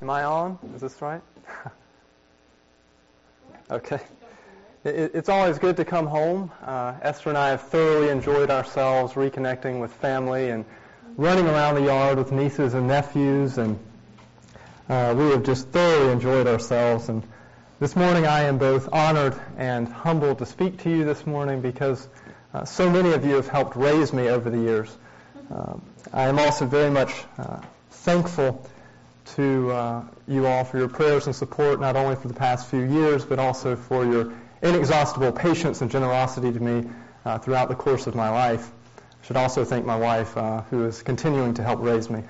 Am I on? Is this right? Okay. It's always good to come home. Esther and I have thoroughly enjoyed ourselves reconnecting with family and running around the yard with nieces and nephews, and we have just thoroughly enjoyed ourselves. And this morning I am both honored and humbled to speak to you this morning because so many of you have helped raise me over the years. I am also very much thankful to you all for your prayers and support, not only for the past few years, but also for your inexhaustible patience and generosity to me throughout the course of my life. I should also thank my wife, who is continuing to help raise me.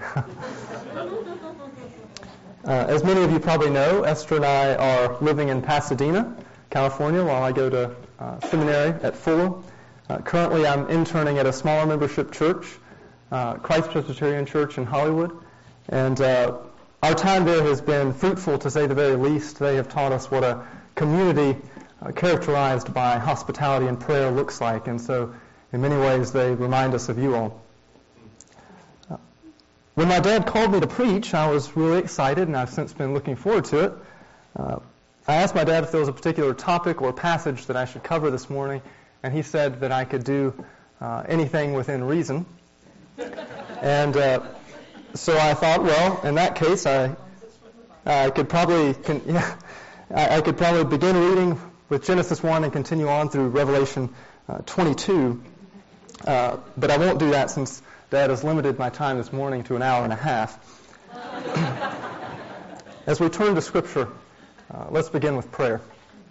As many of you probably know, Esther and I are living in Pasadena, California, while I go to seminary at Fuller. Currently, I'm interning at a smaller membership church, Christ Presbyterian Church in Hollywood, and our time there has been fruitful, to say the very least. They have taught us what a community characterized by hospitality and prayer looks like, and so in many ways they remind us of you all. When my dad called me to preach, I was really excited, and I've since been looking forward to it. I asked my dad if there was a particular topic or passage that I should cover this morning, and he said that I could do anything within reason. And so I thought, well, in that case, I could probably begin reading with Genesis 1 and continue on through Revelation 22. But I won't do that since Dad has limited my time this morning to an hour and a half. As we turn to Scripture, let's begin with prayer.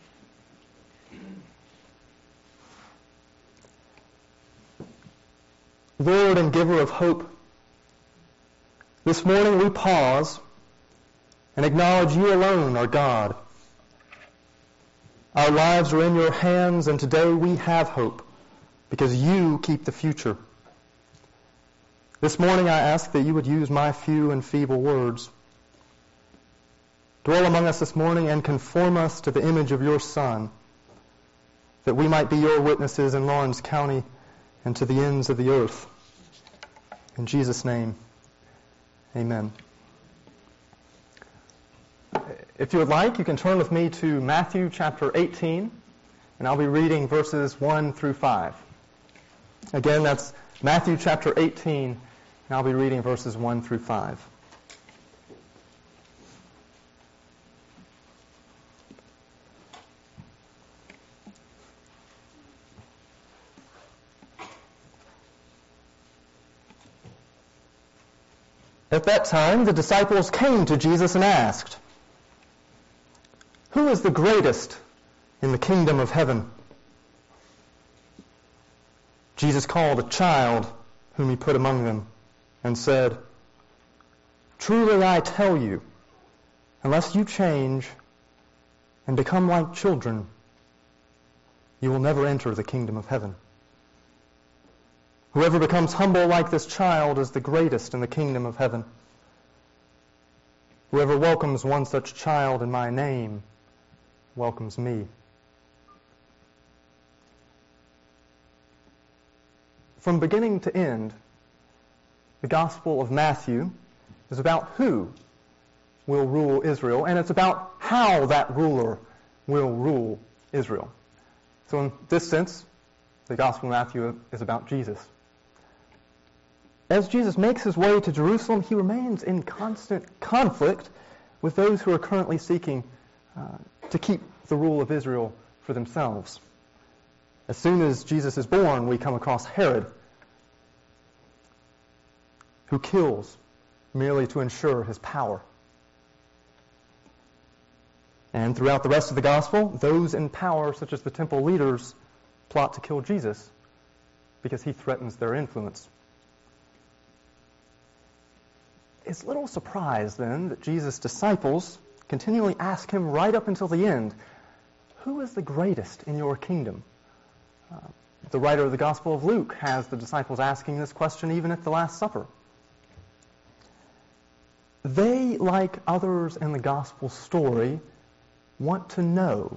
Lord and giver of hope, this morning we pause and acknowledge you alone are God. Our lives are in your hands, and today we have hope because you keep the future. This morning I ask that you would use my few and feeble words. Dwell among us this morning and conform us to the image of your Son, that we might be your witnesses in Lawrence County and to the ends of the earth. In Jesus' name, amen. If you would like, you can turn with me to Matthew chapter 18, and I'll be reading verses 1 through 5. Again, that's Matthew chapter 18, and I'll be reading verses 1 through 5. At that time, the disciples came to Jesus and asked, "Who is the greatest in the kingdom of heaven?" Jesus called a child whom he put among them and said, "Truly I tell you, unless you change and become like children, you will never enter the kingdom of heaven. Whoever becomes humble like this child is the greatest in the kingdom of heaven. Whoever welcomes one such child in my name welcomes me." From beginning to end, the Gospel of Matthew is about who will rule Israel, and it's about how that ruler will rule Israel. So in this sense, the Gospel of Matthew is about Jesus. As Jesus makes his way to Jerusalem, he remains in constant conflict with those who are currently seeking to keep the rule of Israel for themselves. As soon as Jesus is born, we come across Herod, who kills merely to ensure his power. And throughout the rest of the gospel, those in power, such as the temple leaders, plot to kill Jesus because he threatens their influence. It's little surprise, then, that Jesus' disciples continually ask him right up until the end, "Who is the greatest in your kingdom?" The writer of the Gospel of Luke has the disciples asking this question even at the Last Supper. They, like others in the Gospel story, want to know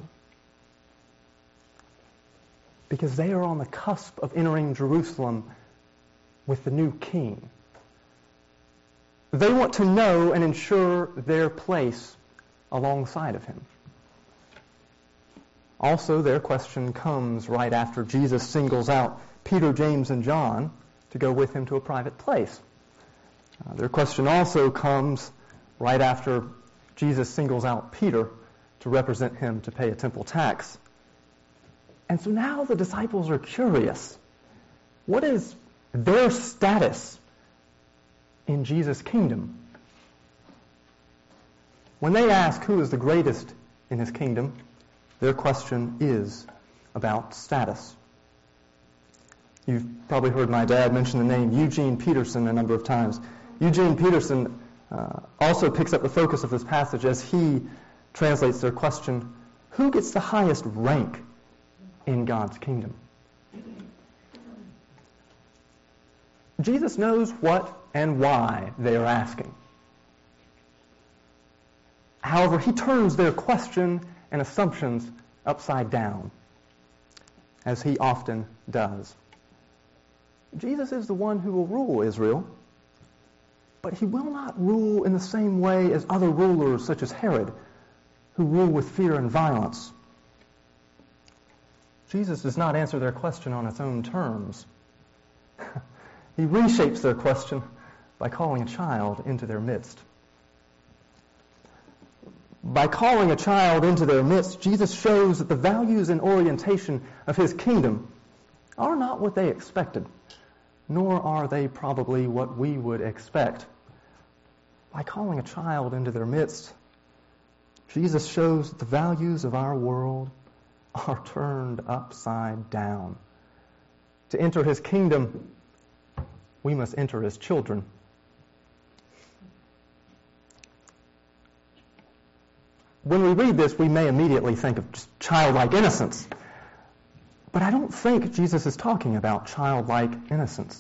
because they are on the cusp of entering Jerusalem with the new king. They want to know and ensure their place alongside of him. Also, their question comes right after Jesus singles out Peter, James, and John to go with him to a private place. Their question also comes right after Jesus singles out Peter to represent him to pay a temple tax. And so now the disciples are curious. What is their status in Jesus' kingdom? When they ask who is the greatest in his kingdom, their question is about status. You've probably heard my dad mention the name Eugene Peterson a number of times. Eugene Peterson also picks up the focus of this passage as he translates their question, who gets the highest rank in God's kingdom? Jesus knows what and why they are asking. However, he turns their question and assumptions upside down, as he often does. Jesus is the one who will rule Israel, but he will not rule in the same way as other rulers such as Herod, who rule with fear and violence. Jesus does not answer their question on its own terms. He reshapes their question by calling a child into their midst. By calling a child into their midst, Jesus shows that the values and orientation of his kingdom are not what they expected, nor are they probably what we would expect. By calling a child into their midst, Jesus shows that the values of our world are turned upside down. To enter his kingdom, we must enter as children. When we read this, we may immediately think of just childlike innocence. But I don't think Jesus is talking about childlike innocence.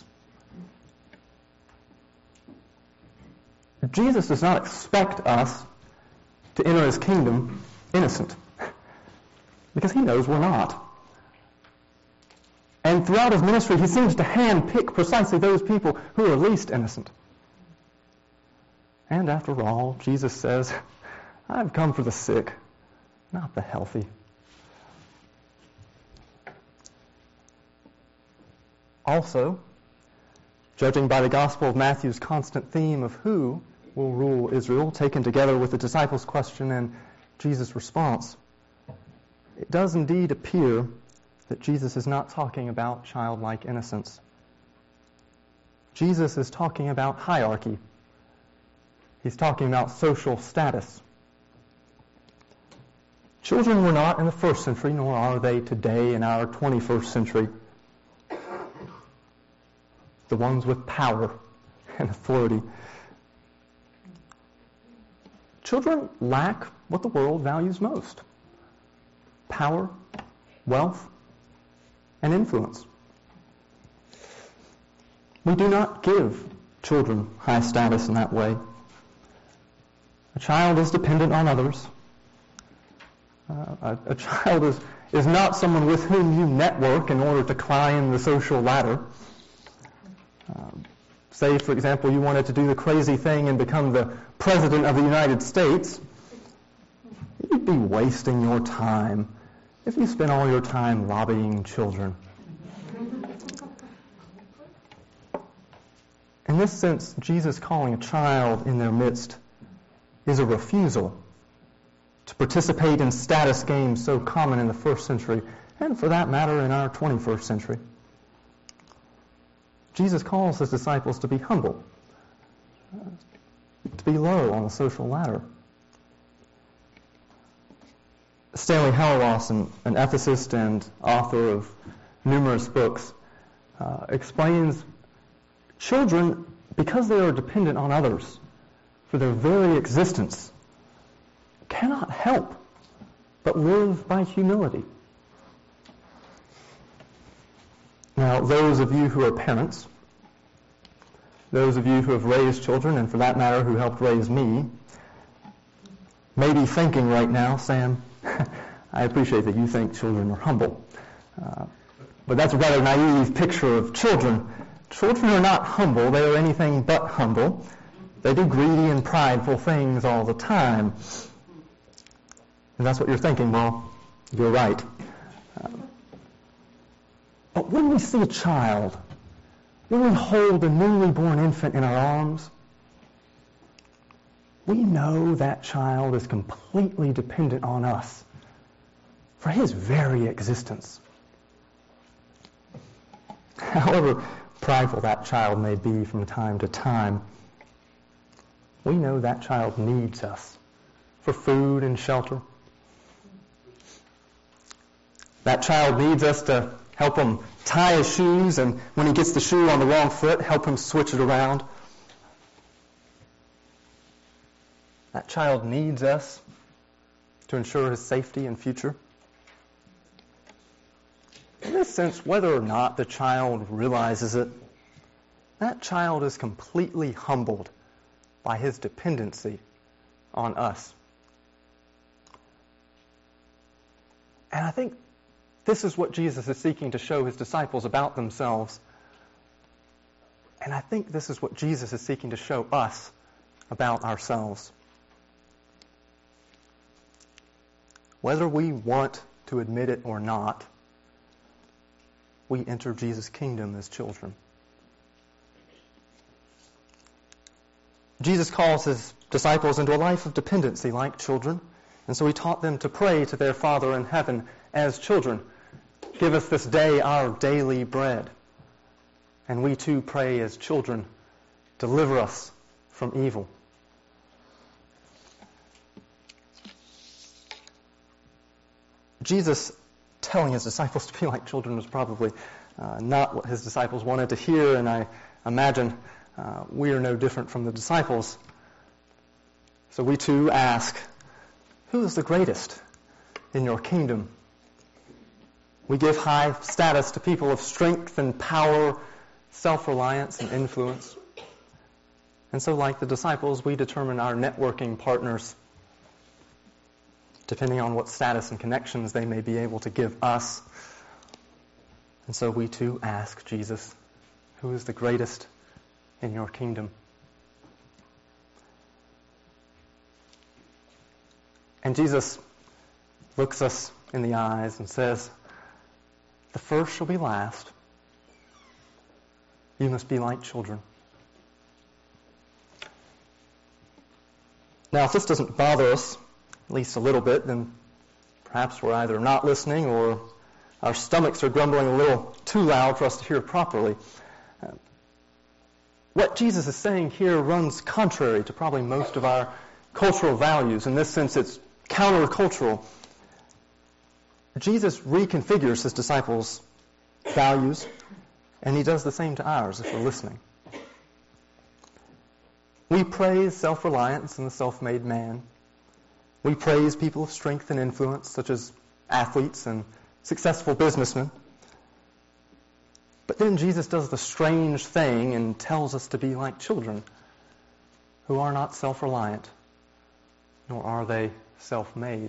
Jesus does not expect us to enter his kingdom innocent, because he knows we're not. And throughout his ministry, he seems to handpick precisely those people who are least innocent. And after all, Jesus says, I've come for the sick, not the healthy. Also, judging by the Gospel of Matthew's constant theme of who will rule Israel, taken together with the disciples' question and Jesus' response, it does indeed appear that Jesus is not talking about childlike innocence. Jesus is talking about hierarchy. He's talking about social status. Children were not in the first century, nor are they today in our 21st century. The ones with power and authority. Children lack what the world values most: power, wealth, and influence. We do not give children high status in that way. A child is dependent on others. A child is not someone with whom you network in order to climb the social ladder. Say, for example, you wanted to do the crazy thing and become the President of the United States. You'd be wasting your time if you spent all your time lobbying children. In this sense, Jesus calling a child in their midst is a refusal to participate in status games so common in the first century, and for that matter in our 21st century. Jesus calls his disciples to be humble, to be low on the social ladder. Stanley Hauerwas, an ethicist and author of numerous books, explains children, because they are dependent on others for their very existence, cannot help but live by humility. Now, those of you who are parents, those of you who have raised children, and for that matter, who helped raise me, may be thinking right now, Sam, I appreciate that you think children are humble. But that's a rather naive picture of children. Children are not humble. They are anything but humble. They do greedy and prideful things all the time. And that's what you're thinking. Well, you're right. But when we see a child, when we hold a newly born infant in our arms, we know that child is completely dependent on us for his very existence. However prideful that child may be from time to time, we know that child needs us for food and shelter. That child needs us to help him tie his shoes, and when he gets the shoe on the wrong foot, help him switch it around. That child needs us to ensure his safety and future. In this sense, whether or not the child realizes it, that child is completely humbled by his dependency on us. And I think this is what Jesus is seeking to show his disciples about themselves. And I think this is what Jesus is seeking to show us about ourselves. Whether we want to admit it or not, we enter Jesus' kingdom as children. Jesus calls his disciples into a life of dependency like children, and so he taught them to pray to their Father in heaven as children. Give us this day our daily bread. And we too pray as children, deliver us from evil. Jesus telling his disciples to be like children was probably not what his disciples wanted to hear, and I imagine we are no different from the disciples. So we too ask, who is the greatest in your kingdom? We give high status to people of strength and power, self-reliance and influence. And so like the disciples, we determine our networking partners depending on what status and connections they may be able to give us. And so we too ask Jesus, who is the greatest in your kingdom? And Jesus looks us in the eyes and says, the first shall be last. You must be like children. Now, if this doesn't bother us, at least a little bit, then perhaps we're either not listening or our stomachs are grumbling a little too loud for us to hear properly. What Jesus is saying here runs contrary to probably most of our cultural values. In this sense, it's countercultural. Jesus reconfigures his disciples' values, and he does the same to ours if we're listening. We praise self-reliance in the self-made man. We praise people of strength and influence, such as athletes and successful businessmen. But then Jesus does the strange thing and tells us to be like children who are not self-reliant, nor are they self-made.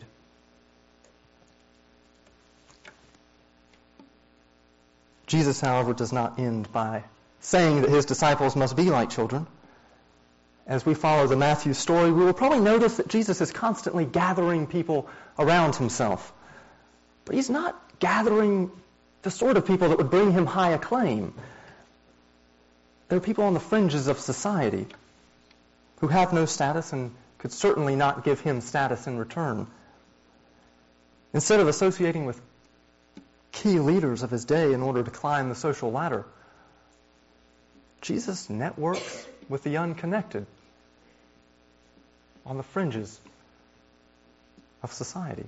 Jesus, however, does not end by saying that his disciples must be like children. As we follow the Matthew story, we will probably notice that Jesus is constantly gathering people around himself. But he's not gathering the sort of people that would bring him high acclaim. There are people on the fringes of society who have no status and could certainly not give him status in return. Instead of associating with key leaders of his day in order to climb the social ladder, Jesus networks with the unconnected on the fringes of society.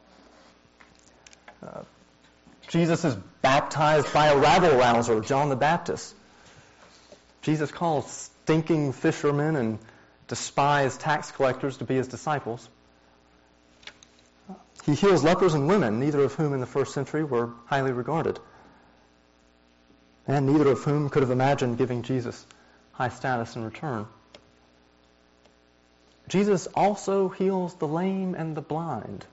Jesus is baptized by a rabble-rouser, John the Baptist. Jesus calls stinking fishermen and despised tax collectors to be his disciples. He heals lepers and women, neither of whom in the first century were highly regarded, and neither of whom could have imagined giving Jesus high status in return. Jesus also heals the lame and the blind.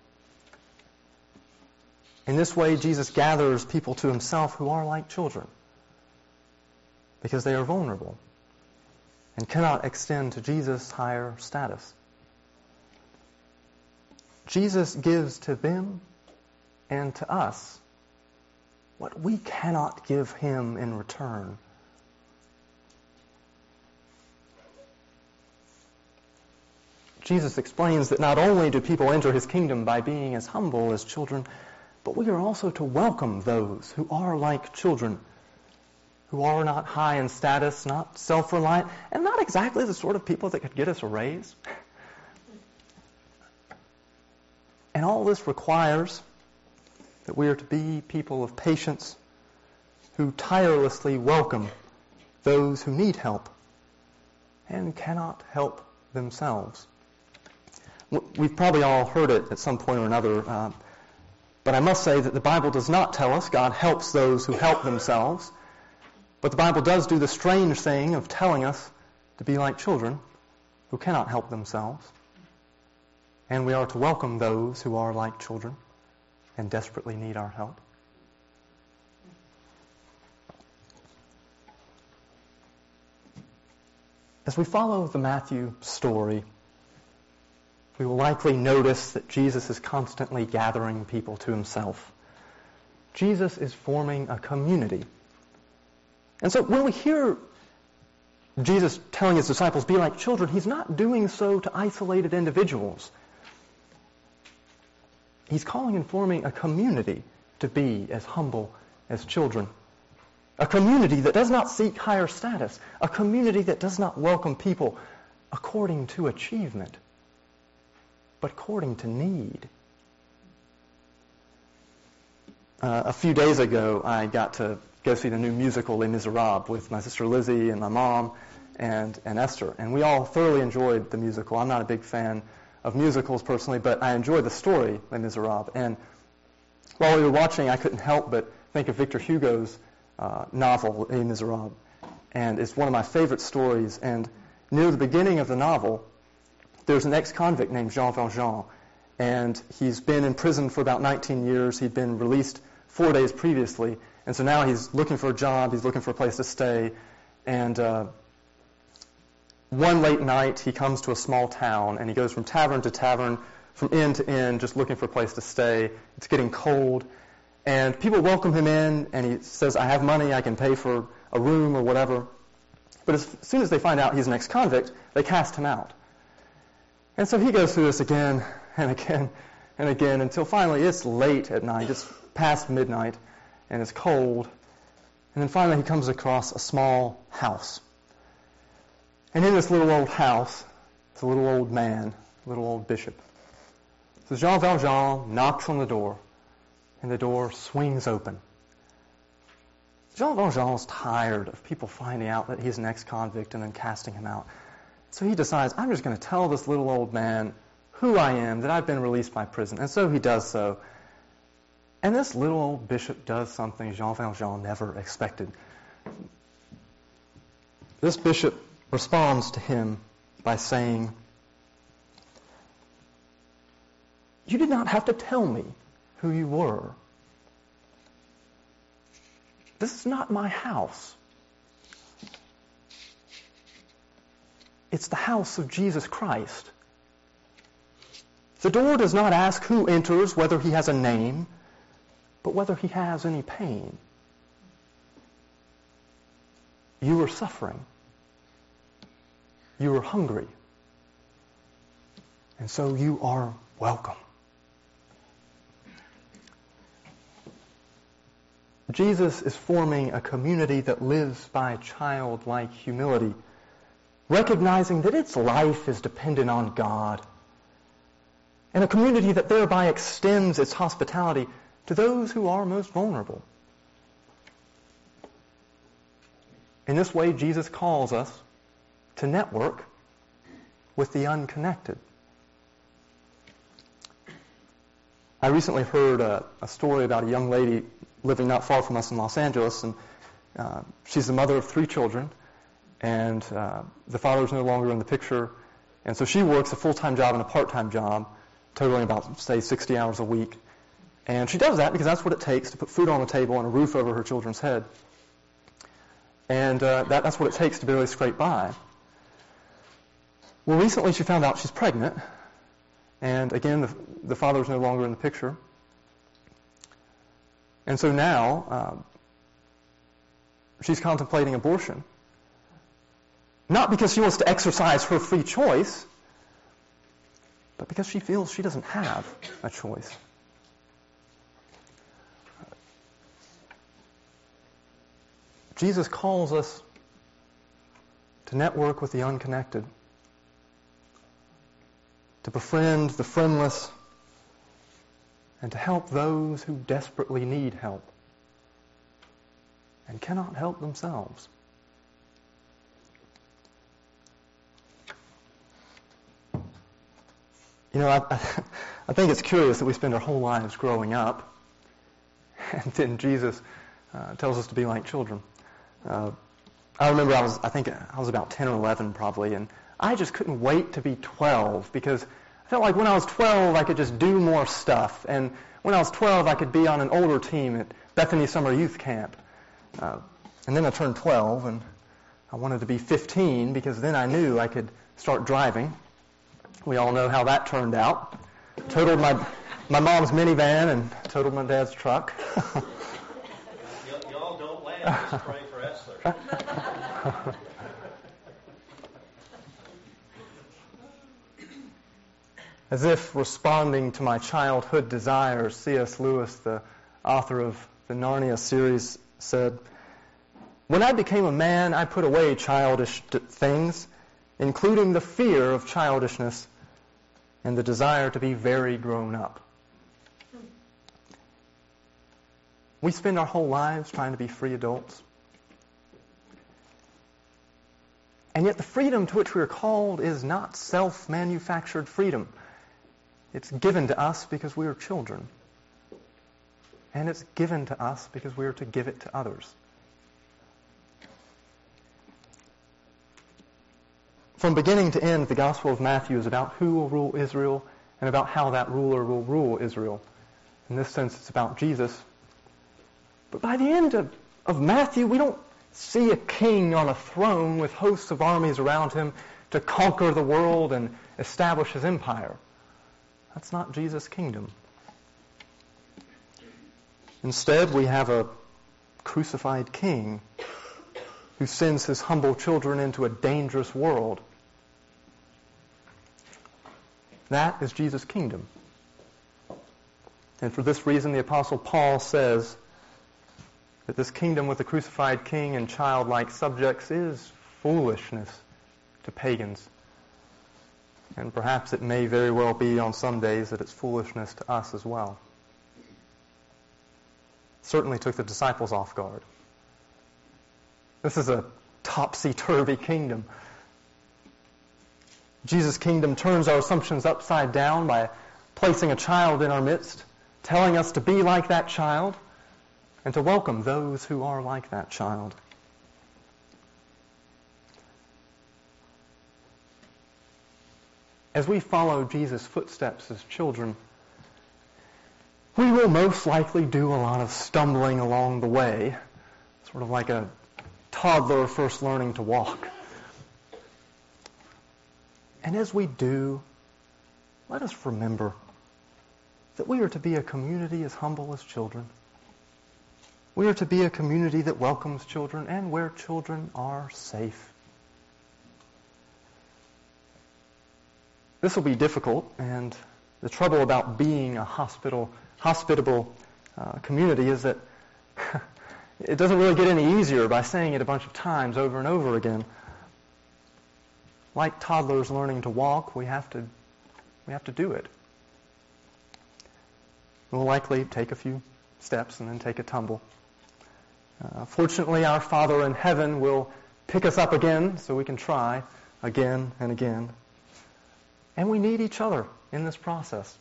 In this way, Jesus gathers people to himself who are like children because they are vulnerable and cannot extend to Jesus' higher status. Jesus gives to them and to us what we cannot give him in return. Jesus explains that not only do people enter his kingdom by being as humble as children, but we are also to welcome those who are like children, who are not high in status, not self-reliant, and not exactly the sort of people that could get us a raise. And all this requires that we are to be people of patience who tirelessly welcome those who need help and cannot help themselves. We've probably all heard it at some point or another, but I must say that the Bible does not tell us God helps those who help themselves, but the Bible does do the strange thing of telling us to be like children who cannot help themselves. And we are to welcome those who are like children and desperately need our help. As we follow the Matthew story, we will likely notice that Jesus is constantly gathering people to himself. Jesus is forming a community. And so when we hear Jesus telling his disciples, be like children, he's not doing so to isolated individuals. He's calling and forming a community to be as humble as children. A community that does not seek higher status. A community that does not welcome people according to achievement, but according to need. A few days ago, I got to go see the new musical Les Miserables with my sister Lizzie and my mom and Esther. And we all thoroughly enjoyed the musical. I'm not a big fan of musicals personally, but I enjoyed the story, Les Miserables. And while we were watching, I couldn't help but think of Victor Hugo's novel, Les Miserables. And it's one of my favorite stories. And near the beginning of the novel, there's an ex-convict named Jean Valjean. And he's been in prison for about 19 years. He'd been released 4 days previously. And so now he's looking for a job. He's looking for a place to stay. And one late night, he comes to a small town, and he goes from tavern to tavern, from inn to inn, just looking for a place to stay. It's getting cold, and people welcome him in, and he says, I have money, I can pay for a room or whatever. But as soon as they find out he's an ex-convict, they cast him out. And so he goes through this again and again and again until finally it's late at night, it's past midnight, and it's cold. And then finally he comes across a small house. And in this little old house, it's a little old man, a little old bishop. So Jean Valjean knocks on the door, and the door swings open. Jean Valjean is tired of people finding out that he's an ex-convict and then casting him out. So he decides, I'm just going to tell this little old man who I am, that I've been released by prison. And so he does so. And this little old bishop does something Jean Valjean never expected. This bishop responds to him by saying, you did not have to tell me who you were. This is not my house. It's the house of Jesus Christ. The door does not ask who enters, whether he has a name, but whether he has any pain. You are suffering. You are hungry. And so you are welcome. Jesus is forming a community that lives by childlike humility, recognizing that its life is dependent on God, and a community that thereby extends its hospitality to those who are most vulnerable. In this way, Jesus calls us to network with the unconnected. I recently heard a story about a young lady living not far from us in Los Angeles, and she's the mother of 3 children, and the father is no longer in the picture, and so she works a full-time job and a part-time job, totaling about, say, 60 hours a week. And she does that because that's what it takes to put food on the table and a roof over her children's head. And that's what it takes to barely scrape by. Well, recently she found out she's pregnant, and again, the father is no longer in the picture. And so now she's contemplating abortion. Not because she wants to exercise her free choice, but because she feels she doesn't have a choice. Jesus calls us to network with the unconnected, to befriend the friendless, and to help those who desperately need help and cannot help themselves. You know, I think it's curious that we spend our whole lives growing up, and then Jesus tells us to be like children. I remember I was about 10 or 11 probably, and I just couldn't wait to be 12 because I felt like when I was 12 I could just do more stuff, and when I was 12 I could be on an older team at Bethany Summer Youth Camp. And then I turned 12 and I wanted to be 15 because then I knew I could start driving. We all know how that turned out. Totaled my mom's minivan and totaled my dad's truck. Y'all don't laugh. Just pray for Esther. As if responding to my childhood desires, C.S. Lewis, the author of the Narnia series, said, "When I became a man, I put away childish things, including the fear of childishness and the desire to be very grown up." We spend our whole lives trying to be free adults. And yet the freedom to which we are called is not self-manufactured freedom. It's given to us because we are children. And it's given to us because we are to give it to others. From beginning to end, the Gospel of Matthew is about who will rule Israel and about how that ruler will rule Israel. In this sense, it's about Jesus. But by the end of Matthew, we don't see a king on a throne with hosts of armies around him to conquer the world and establish his empire. That's not Jesus' kingdom. Instead, we have a crucified king who sends his humble children into a dangerous world. That is Jesus' kingdom. And for this reason, the Apostle Paul says that this kingdom with the crucified king and childlike subjects is foolishness to pagans. And perhaps it may very well be on some days that it's foolishness to us as well. Certainly took the disciples off guard. This is a topsy-turvy kingdom. Jesus' kingdom turns our assumptions upside down by placing a child in our midst, telling us to be like that child, and to welcome those who are like that child. As we follow Jesus' footsteps as children, we will most likely do a lot of stumbling along the way, sort of like a toddler first learning to walk. And as we do, let us remember that we are to be a community as humble as children. We are to be a community that welcomes children and where children are safe. This will be difficult, and the trouble about being a hospitable community is that it doesn't really get any easier by saying it a bunch of times over and over again. Like toddlers learning to walk, we have to do it. We'll likely take a few steps and then take a tumble. Fortunately, our Father in heaven will pick us up again so we can try again and again. And we need each other in this process.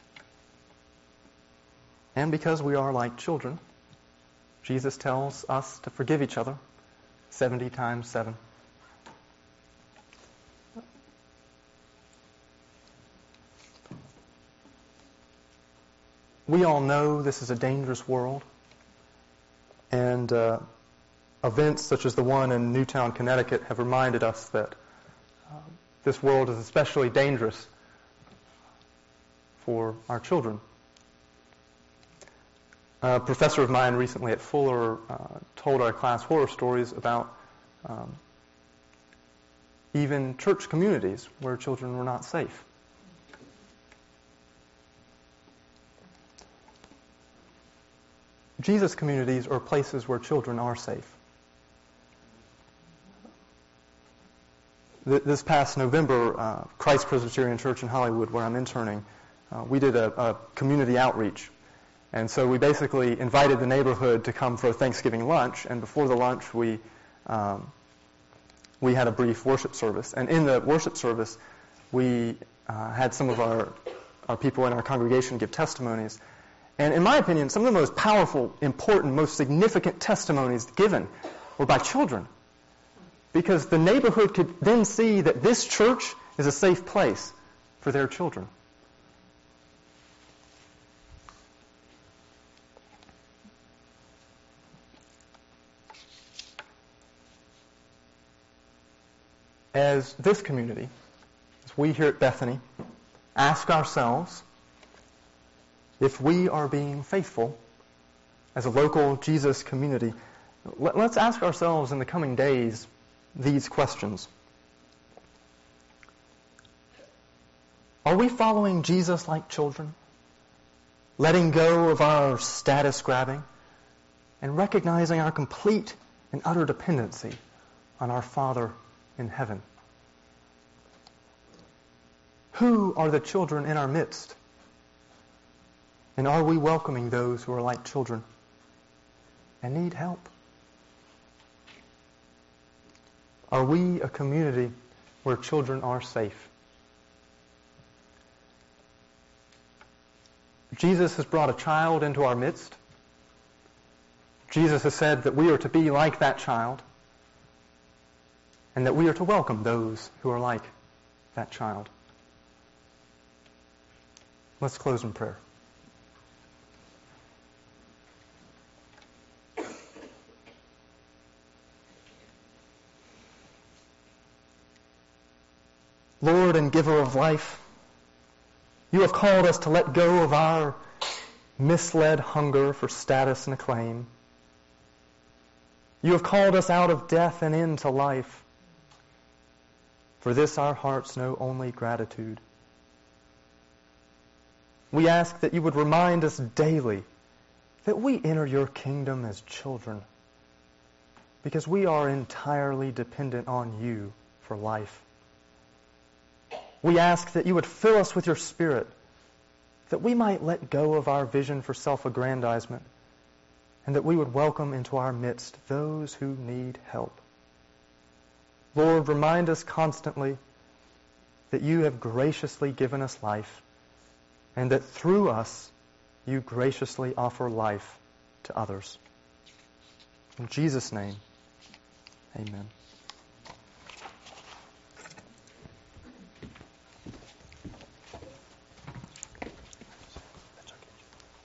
And because we are like children, Jesus tells us to forgive each other 70 times 7. We all know this is a dangerous world, and events such as the one in Newtown, Connecticut have reminded us that this world is especially dangerous for our children. A professor of mine recently at Fuller told our class horror stories about even church communities where children were not safe. Jesus communities are places where children are safe. This past November, Christ Presbyterian Church in Hollywood, where I'm interning, we did a community outreach. And so we basically invited the neighborhood to come for a Thanksgiving lunch, and before the lunch we had a brief worship service. And in the worship service, we had some of our people in our congregation give testimonies. And in my opinion, some of the most powerful, important, most significant testimonies given were by children. Because the neighborhood could then see that this church is a safe place for their children. As this community, as we here at Bethany, ask ourselves if we are being faithful as a local Jesus community, let's ask ourselves in the coming days these questions. Are we following Jesus like children, letting go of our status grabbing and recognizing our complete and utter dependency on our Father in heaven? Who are the children in our midst? And are we welcoming those who are like children and need help? Are we a community where children are safe? Jesus has brought a child into our midst. Jesus has said that we are to be like that child and that we are to welcome those who are like that child. Let's close in prayer. Lord and giver of life, you have called us to let go of our misled hunger for status and acclaim. You have called us out of death and into life. For this our hearts know only gratitude. We ask that you would remind us daily that we enter your kingdom as children because we are entirely dependent on you for life. We ask that you would fill us with your Spirit, that we might let go of our vision for self-aggrandizement, and that we would welcome into our midst those who need help. Lord, remind us constantly that you have graciously given us life, and that through us you graciously offer life to others. In Jesus' name, amen.